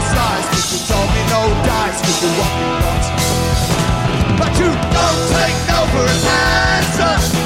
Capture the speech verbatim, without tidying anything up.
size, cause you told me no dice, cause you want me once. But you don't take no for an answer.